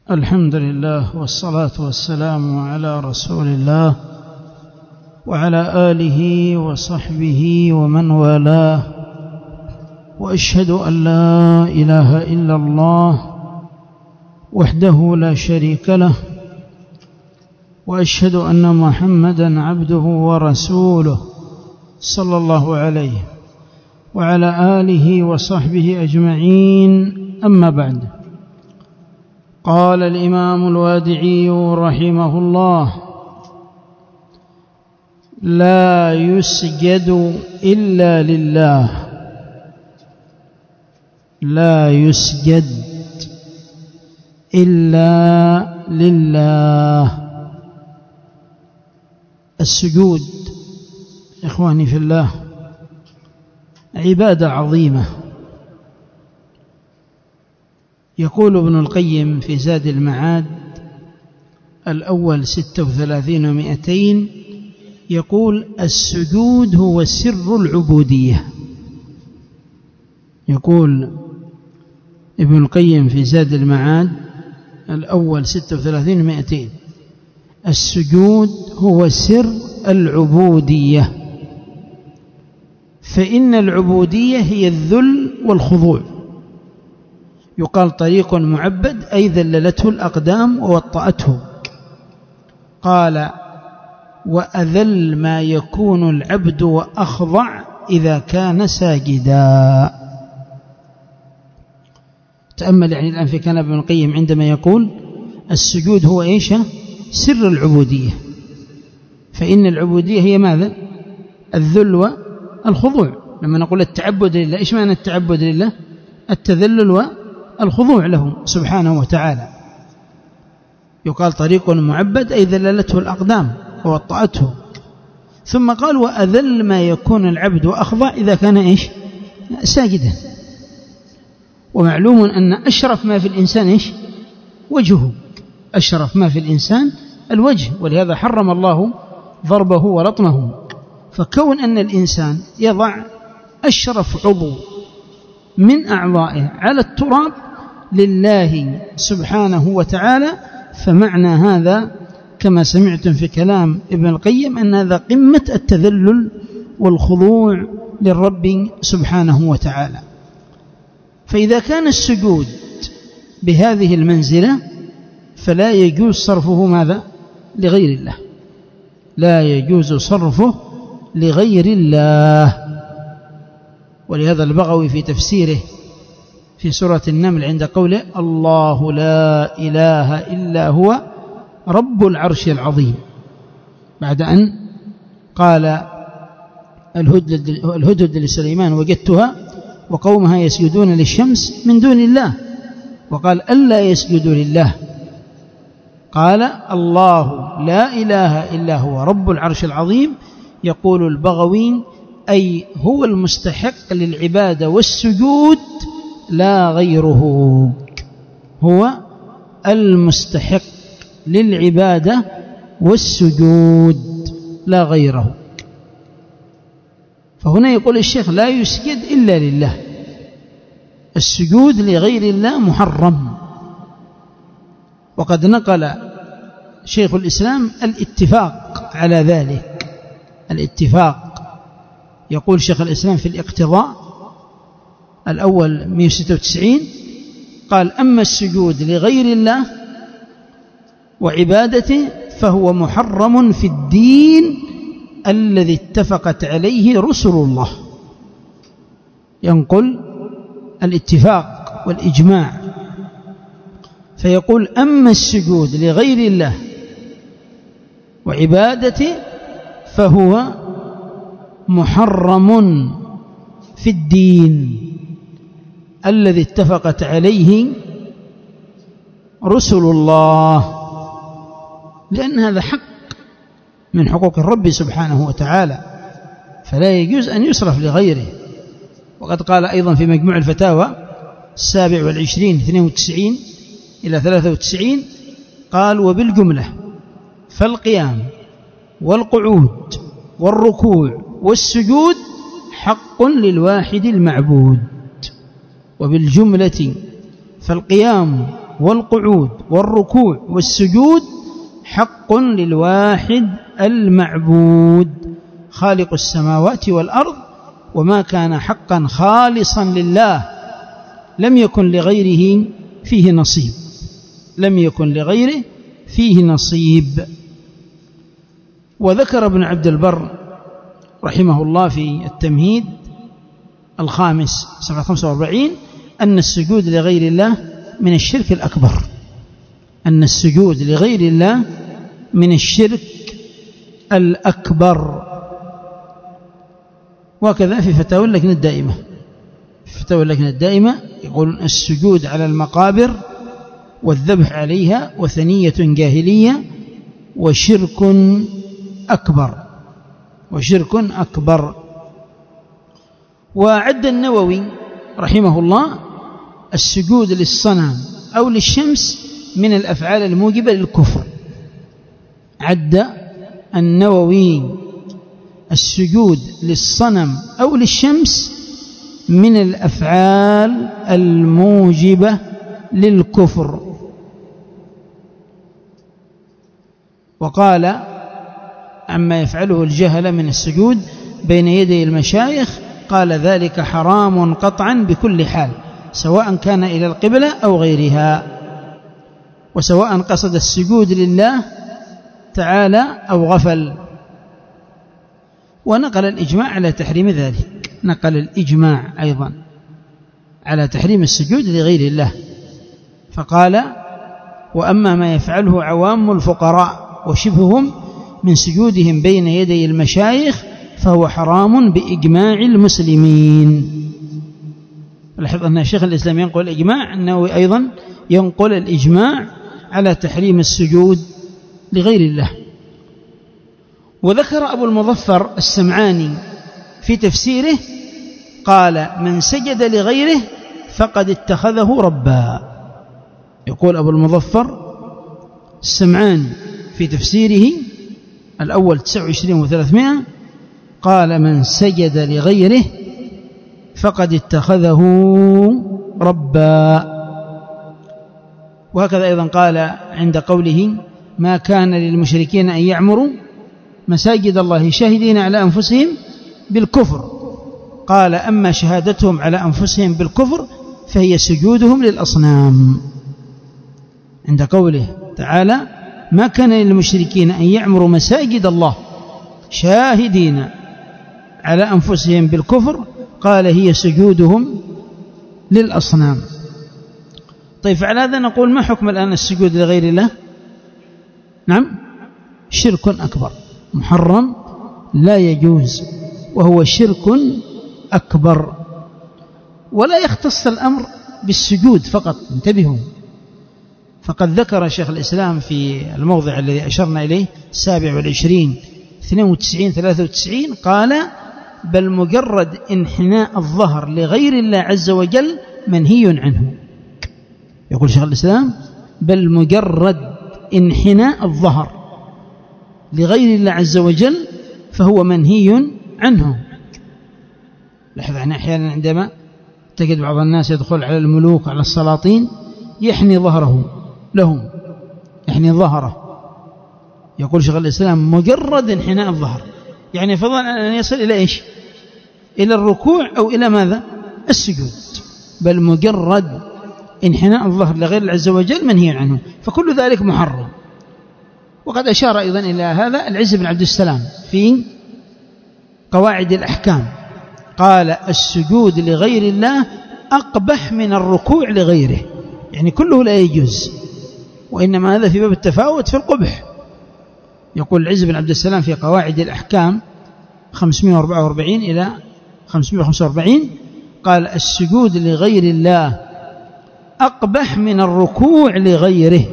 الحمد لله والصلاة والسلام على رسول الله وعلى آله وصحبه ومن والاه، وأشهد أن لا إله إلا الله وحده لا شريك له، وأشهد أن محمدًا عبده ورسوله صلى الله عليه وعلى آله وصحبه أجمعين. أما بعد، قال الإمام الوادعي رحمه الله: لا يسجد إلا لله. لا يسجد إلا لله. السجود إخواني في الله عبادة عظيمة. يقول ابن القيم في زاد المعاد الأول 36 و200، يقول: السجود هو سر العبودية. يقول ابن القيم في زاد المعاد الأول 36 و200: السجود هو سر العبودية، فإن العبودية هي الذل والخضوع. يقال طريق معبد أي ذللته الأقدام ووطأته. قال: وأذل ما يكون العبد وأخضع إذا كان ساجدا. تأمل يعني الآن في كلام ابن القيم عندما يقول السجود هو إيش؟ سر العبودية، فإن العبودية هي ماذا؟ الذل والخضوع. لما نقول التعبد لله، إيش معنى التعبد لله؟ التذلل والخضوع له سبحانه وتعالى. يقال طريق معبد أي ذللته الأقدام ووطأته. ثم قال: وأذل ما يكون العبد وأخضع إذا كان إيش؟ ساجدا. ومعلوم أن أشرف ما في الإنسان إيش؟ وجهه. أشرف ما في الإنسان الوجه، ولهذا حرم الله ضربه ولطمه. فكون أن الإنسان يضع أشرف عضو من أعضائه على التراب لله سبحانه وتعالى، فمعنى هذا كما سمعتم في كلام ابن القيم أن هذا قمة التذلل والخضوع للرب سبحانه وتعالى. فإذا كان السجود بهذه المنزلة فلا يجوز صرفه ماذا؟ لغير الله. لا يجوز صرفه لغير الله. ولهذا البغوي في تفسيره في سورة النمل عند قوله: الله لا إله إلا هو رب العرش العظيم، بعد أن قال الهدهد لسليمان: وجدتها وقومها يسجدون للشمس من دون الله، وقال: ألا يسجدوا لله. قال: الله لا إله إلا هو رب العرش العظيم. يقول البغوي: أي هو المستحق للعبادة والسجود لا غيره. هو المستحق للعبادة والسجود لا غيره. فهنا يقول الشيخ: لا يسجد إلا لله. السجود لغير الله محرم. وقد نقل شيخ الإسلام الاتفاق على ذلك. الاتفاق، يقول شيخ الإسلام في الاقتضاء الأول 196، قال: أما السجود لغير الله وعبادته فهو محرم في الدين الذي اتفقت عليه رسل الله. ينقل الاتفاق والإجماع، فيقول: أما السجود لغير الله وعبادته فهو محرم في الدين الذي اتفقت عليه رسل الله، لأن هذا حق من حقوق الرب سبحانه وتعالى، فلا يجوز أن يصرف لغيره. وقد قال أيضا في مجموع الفتاوى 27 92 إلى 93، قال: وبالجملة فالقيام والقعود والركوع والسجود حق للواحد المعبود. وبالجملة فالقيام والقعود والركوع والسجود حق للواحد المعبود خالق السماوات والأرض، وما كان حقا خالصا لله لم يكن لغيره فيه نصيب، لم يكن لغيره فيه نصيب. وذكر ابن عبد البر رحمه الله في التمهيد الخامس صفحة 45 أن السجود لغير الله من الشرك الأكبر، أن السجود لغير الله من الشرك الأكبر. وكذا في فتاوى اللجنة الدائمة، في فتاوى اللجنة الدائمة يقول السجود على المقابر والذبح عليها وثنية جاهلية وشرك أكبر، وشرك أكبر. وعد النووي رحمه الله السجود للصنم أو للشمس من الأفعال الموجبة للكفر. عد النووي السجود للصنم أو للشمس من الأفعال الموجبة للكفر. وقال عما يفعله الجهل من السجود بين يدي المشايخ قال ذلك حرام قطعا بكل حال، سواء كان إلى القبلة أو غيرها، وسواء قصد السجود لله تعالى أو غفل. ونقل الإجماع على تحريم ذلك، نقل الإجماع أيضا على تحريم السجود لغير الله، فقال وأما ما يفعله عوام الفقراء وشبههم من سجودهم بين يدي المشايخ فهو حرام بإجماع المسلمين. لاحظ أن شيخ الإسلام ينقل الإجماع، أنه أيضا ينقل الإجماع على تحريم السجود لغير الله. وذكر أبو المظفر السمعاني في تفسيره قال من سجد لغيره فقد اتخذه ربا. يقول أبو المظفر السمعاني في تفسيره الأول 29 و300 قال من سجد لغيره فقد اتخذه ربا. وهكذا أيضا قال عند قوله ما كان للمشركين أن يعمروا مساجد الله شاهدين على أنفسهم بالكفر، قال أما شهادتهم على أنفسهم بالكفر فهي سجودهم للأصنام. عند قوله تعالى ما كان للمشركين أن يعمروا مساجد الله شاهدين على أنفسهم بالكفر قال هي سجودهم للأصنام. طيب فعلى هذا نقول ما حكم الآن السجود لغير الله؟ نعم شرك أكبر محرم لا يجوز، وهو شرك أكبر. ولا يختص الأمر بالسجود فقط، انتبهوا، فقد ذكر شيخ الإسلام في الموضع الذي أشرنا إليه 27 92 93 قال بل مجرد انحناء الظهر لغير الله عز وجل منهي عنه. يقول شيخ الإسلام بل مجرد انحناء الظهر لغير الله عز وجل فهو منهي عنه. لاحظ أحيانا عندما تجد بعض الناس يدخل على الملوك على السلاطين يحني ظهره لهم، يحني ظهره. يقول شيخ الإسلام مجرد انحناء الظهر، يعني فضلا أن يصل إلى إيش؟ إلى الركوع أو إلى ماذا؟ السجود. بل مجرد انحناء الظهر لغير الله عز وجل منهي عنه، فكل ذلك محرم. وقد أشار أيضا إلى هذا العز بن عبد السلام في قواعد الأحكام، قال السجود لغير الله أقبح من الركوع لغيره، يعني كله لا يجوز، وإنما هذا في باب التفاوت في القبح. يقول العز بن عبد السلام في قواعد الأحكام 544 إلى 545 قال السجود لغير الله أقبح من الركوع لغيره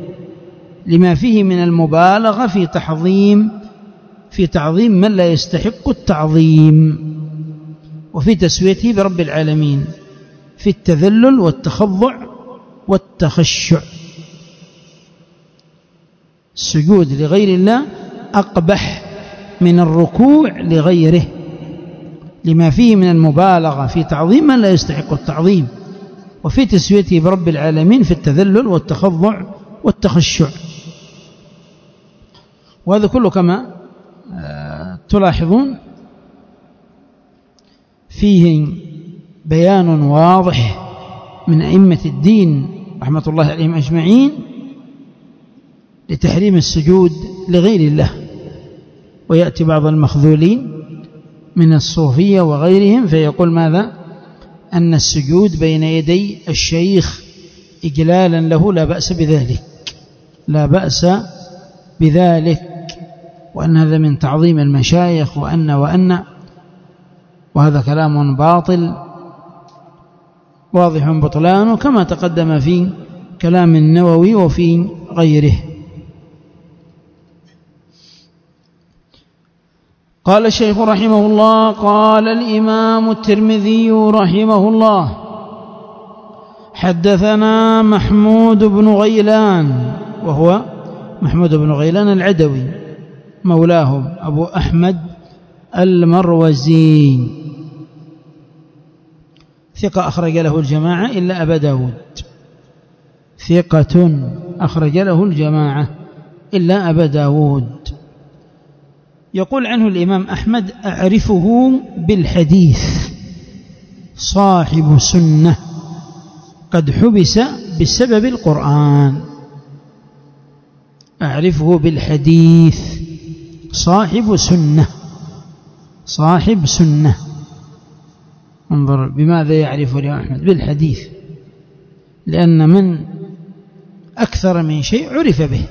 لما فيه من المبالغة في تعظيم من لا يستحق التعظيم، وفي تسويته برب العالمين، في التذلل والتخضع والتخشع. السجود لغير الله أقبح من الركوع لغيره لما فيه من المبالغة في تعظيم من لا يستحق التعظيم، وفي تسويته برب العالمين في التذلل والتخضع والتخشع. وهذا كله كما تلاحظون فيه بيان واضح من أئمة الدين رحمة الله عليهم أجمعين لتحريم السجود لغير الله. ويأتي بعض المخذولين من الصوفية وغيرهم فيقول ماذا؟ أن السجود بين يدي الشيخ إجلالا له لا بأس بذلك، لا بأس بذلك، وأن هذا من تعظيم المشايخ وأن وهذا كلام باطل واضح بطلانه كما تقدم في كلام النووي وفي غيره. قال الشيخ رحمه الله: قال الإمام الترمذي رحمه الله: حدثنا محمود بن غيلان، وهو محمود بن غيلان العدوي مولاهم أبو أحمد المروزي، ثقة أخرج له الجماعة إلا أبا داود، ثقة أخرج له الجماعة إلا أبا داود. يقول عنه الإمام أحمد: أعرفه بالحديث، صاحب سنة قد حبس بسبب القرآن. أعرفه بالحديث، صاحب سنة، صاحب سنة. انظر بماذا يعرفه الإمام أحمد؟ بالحديث، لأن من أكثر من شيء عرف به،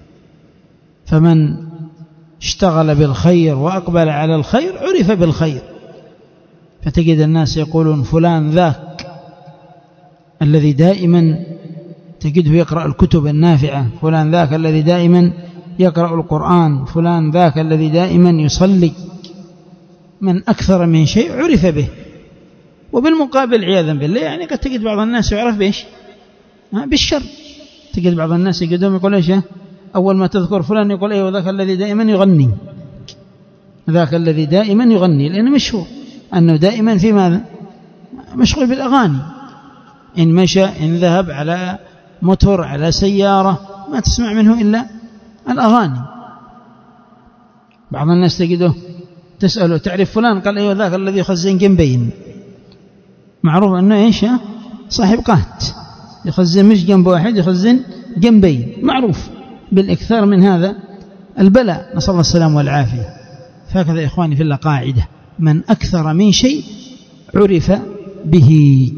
فمن اشتغل بالخير وأقبل على الخير عرف بالخير. فتجد الناس يقولون فلان ذاك الذي دائما تجده يقرأ الكتب النافعة، فلان ذاك الذي دائما يقرأ القرآن، فلان ذاك الذي دائما يصلي. من أكثر من شيء عرف به. وبالمقابل عياذا بالله يعني قد تجد بعض الناس يعرف بإيش؟ بالشر. تجد بعض الناس يقدم يقول إيش؟ أول ما تذكر فلان يقول أيوة ذاك الذي دائما يغني، ذاك الذي دائما يغني، لأنه مشهور أنه دائما في ماذا؟ مشغول بالأغاني. إن مشى، إن ذهب على موتور، على سيارة، ما تسمع منه إلا الأغاني. بعض الناس تجده تسأله: تعرف فلان؟ قال أيوة ذاك الذي يخزن جنبين. معروف أنه إيش؟ صاحب قهت، يخزن مش جنب واحد، يخزن جنبين، معروف بالإكثار من هذا البلاء، نسأل الله السلام والعافية. فهكذا إخواني في الله قاعدة: من أكثر من شيء عرف به.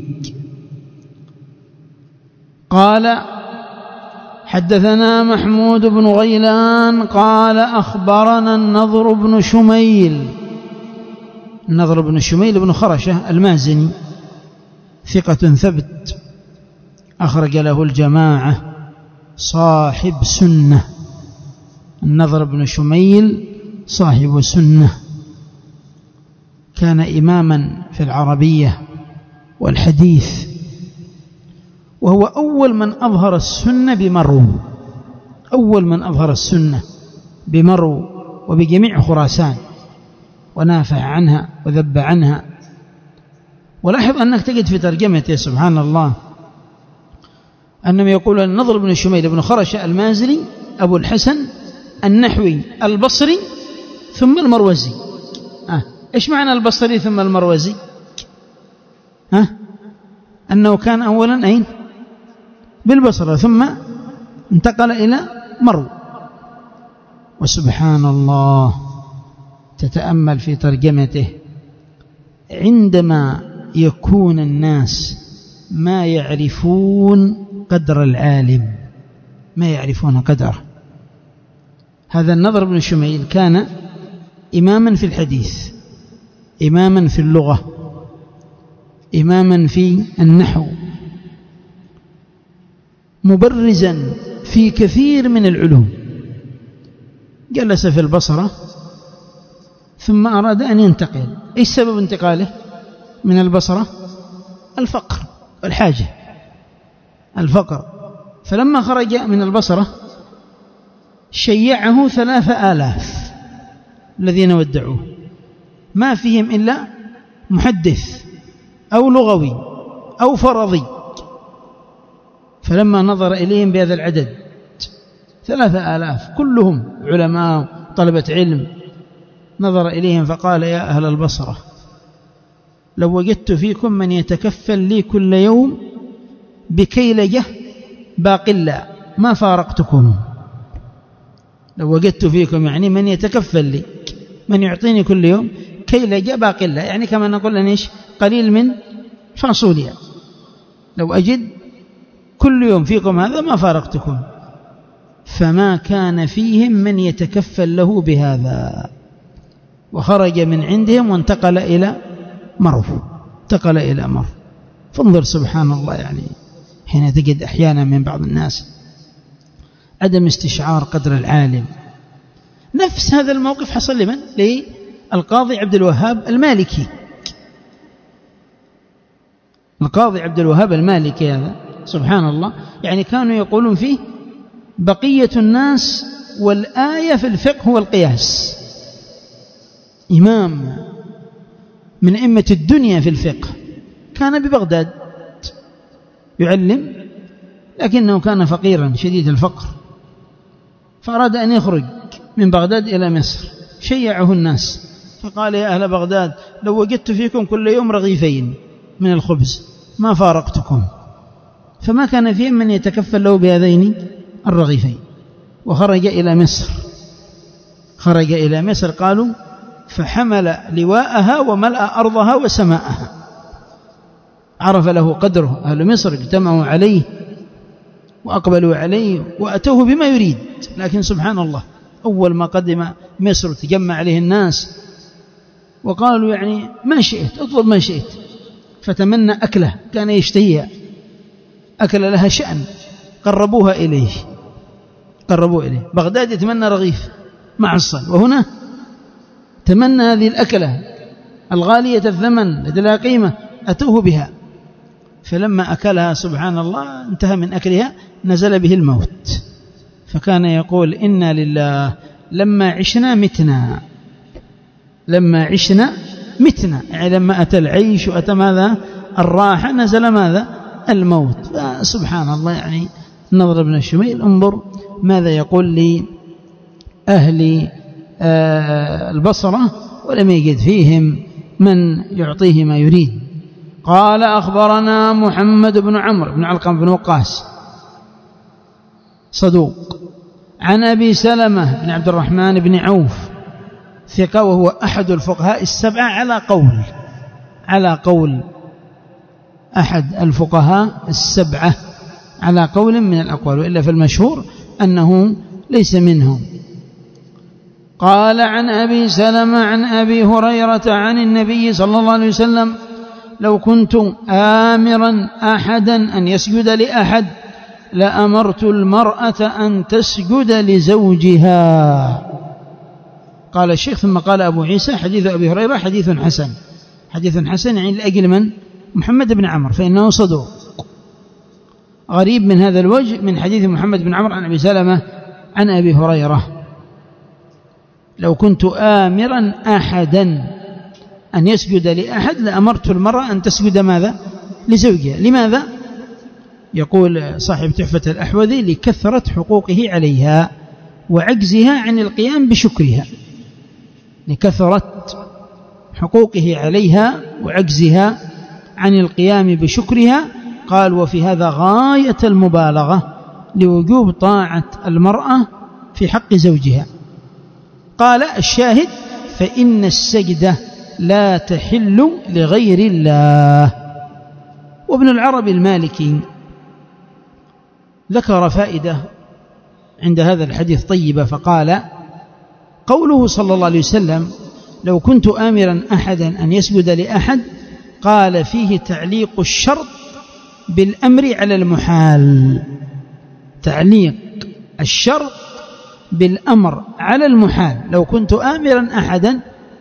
قال: حدثنا محمود بن غيلان قال: أخبرنا النضر بن شميل. النضر بن شميل بن خرشة المازني، ثقة ثبت أخرج له الجماعة، صاحب سنة. النضر بن شميل صاحب سنة، كان إماما في العربية والحديث، وهو أول من أظهر السنة بمرو، أول من أظهر السنة بمرو وبجميع خراسان، ونافع عنها وذب عنها. ولاحظ أنك تجد في ترجمته سبحان الله أنهم يقولون: النضر بن شميل بن خرشة المازني أبو الحسن النحوي البصري ثم المروزي. إيش معنى البصري ثم المروزي؟ أنه كان أولا أين؟ بالبصرة، ثم انتقل إلى مرو. وسبحان الله تتأمل في ترجمته، عندما يكون الناس ما يعرفون قدر العالم، ما يعرفون قدره. هذا النضر بن شميل كان إماما في الحديث، إماما في اللغة، إماما في النحو، مبرزا في كثير من العلوم. جلس في البصرة ثم أراد أن ينتقل. إيش سبب انتقاله من البصرة؟ الفقر والحاجة، الفقر. فلما خرج من البصرة شيعه 3000 الذين ودعوه، ما فيهم إلا محدث أو لغوي أو فرضي، فلما نظر إليهم بهذا العدد 3000 كلهم علماء طلبة علم، نظر إليهم فقال: يا أهل البصرة، لو وجدت فيكم من يتكفل لي كل يوم بكيلجة باقلة ما فارقتكم. لو وجدت فيكم يعني من يتكفل لي، من يعطيني كل يوم كيلجة باقلة، يعني كما نقول إيش، قليل من فاصوليا، لو أجد كل يوم فيكم هذا ما فارقتكم. فما كان فيهم من يتكفل له بهذا، وخرج من عندهم وانتقل إلى مرو، انتقل إلى مرو. فانظر سبحان الله، يعني حين تجد أحيانا من بعض الناس عدم استشعار قدر العالم. نفس هذا الموقف حصل لمن؟ للقاضي عبد الوهاب المالكي. القاضي عبد الوهاب المالكي هذا سبحان الله، يعني كانوا يقولون فيه بقية الناس والآية في الفقه هو القياس. إمام من أئمة الدنيا في الفقه، كان ببغداد يعلم، لكنه كان فقيرا شديد الفقر، فأراد أن يخرج من بغداد إلى مصر. شيعه الناس فقال: يا أهل بغداد، لو وجدت فيكم كل يوم رغيفين من الخبز ما فارقتكم. فما كان فيهم من يتكفل له بهذين الرغيفين، وخرج إلى مصر. خرج إلى مصر، قالوا فحمل لواءها وملأ أرضها وسماءها، عرف له قدره. أهل مصر اجتمعوا عليه وأقبلوا عليه وأتوه بما يريد، لكن سبحان الله أول ما قدم مصر تجمع عليه الناس وقالوا: يعني ما شئت، اطلب ما شئت. فتمنى أكله كان يشتهيها، أكل لها شأن، قربوها إليه، قربوه إليه. بغداد يتمنى رغيف معصل، وهنا تمنى هذه الأكلة الغالية الثمن التي لها قيمة، أتوه بها. فلما أكلها سبحان الله انتهى من أكلها، نزل به الموت. فكان يقول: إنا لله، لما عشنا متنا، لما عشنا متنا، يعني لما أتى العيش وأتى ماذا؟ الراحة، نزل ماذا؟ الموت. فسبحان الله، يعني نضر بن الشميل انظر ماذا يقول لأهل البصرة ولم يجد فيهم من يعطيه ما يريد. قال: أخبرنا محمد بن عمرو بن علقمة بن وقاص صدوق، عن أبي سلمة بن عبد الرحمن بن عوف ثقة، وهو أحد الفقهاء السبعة على قول أحد الفقهاء السبعة، على قول من الأقوال، وإلا في المشهور أنه ليس منهم. قال: عن أبي سلمة عن أبي هريرة عن النبي صلى الله عليه وسلم: لو كنت آمرا أحدا أن يسجد لأحد لأمرت المرأة أن تسجد لزوجها. قال الشيخ: ثم قال أبو عيسى: حديث أبي هريرة حديث حسن. حديث حسن يعني لأجل من؟ محمد بن عمرو، فإنه صدوق غريب من هذا الوجه من حديث محمد بن عمرو عن أبي سلمة عن أبي هريرة. لو كنت آمرا أحدا أن يسجد لأحد لأمرت المرأة أن تسجد ماذا؟ لزوجها. لماذا؟ يقول صاحب تحفة الأحوذي: لكثرة حقوقه عليها وعجزها عن القيام بشكرها. لكثرة حقوقه عليها وعجزها عن القيام بشكرها. قال: وفي هذا غاية المبالغة لوجوب طاعة المرأة في حق زوجها. قال الشاهد: فإن السجدة لا تحل لغير الله. وابن العربي المالكي ذكر فائدة عند هذا الحديث طيبة، فقال: قوله صلى الله عليه وسلم: لو كنت آمرا أحدا أن يسجد لأحد، قال فيه تعليق الشرط بالأمر على المحال. تعليق الشرط بالأمر على المحال. لو كنت آمرا أحدا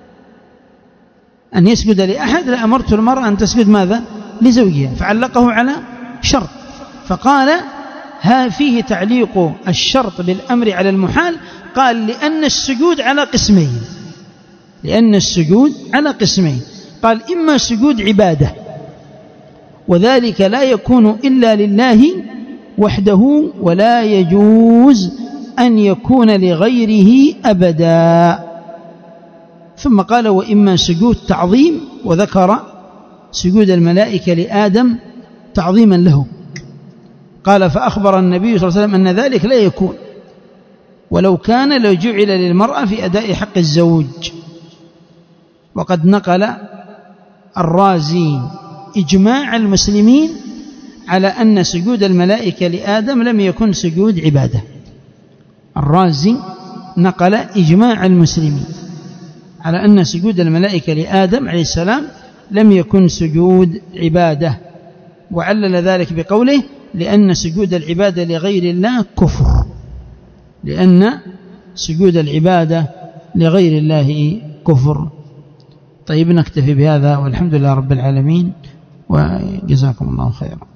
أن يسجد لأحد لأمرت المرأة أن تسجد ماذا؟ لزوجها، فعلقه على شرط. فقال: فيه تعليق الشرط بالأمر على المحال. قال: لأن السجود على قسمين، لأن السجود على قسمين. قال: إما سجود عبادة، وذلك لا يكون إلا لله وحده ولا يجوز أن يكون لغيره أبدا. ثم قال وإما سجود تعظيم، وذكر سجود الملائكة لآدم تعظيما له. قال فأخبر النبي صلى الله عليه وسلم أن ذلك لا يكون، ولو كان لجعل للمرأة في أداء حق الزوج. وقد نقل الرازي إجماع المسلمين على أن سجود الملائكة لآدم لم يكن سجود عبادة. الرازي نقل إجماع المسلمين على أن سجود الملائكة لآدم عليه السلام لم يكن سجود عبادة، وعلل ذلك بقوله لأن سجود العبادة لغير الله كفر، لأن سجود العبادة لغير الله كفر. طيب نكتفي بهذا، والحمد لله رب العالمين، وجزاكم الله خيرا.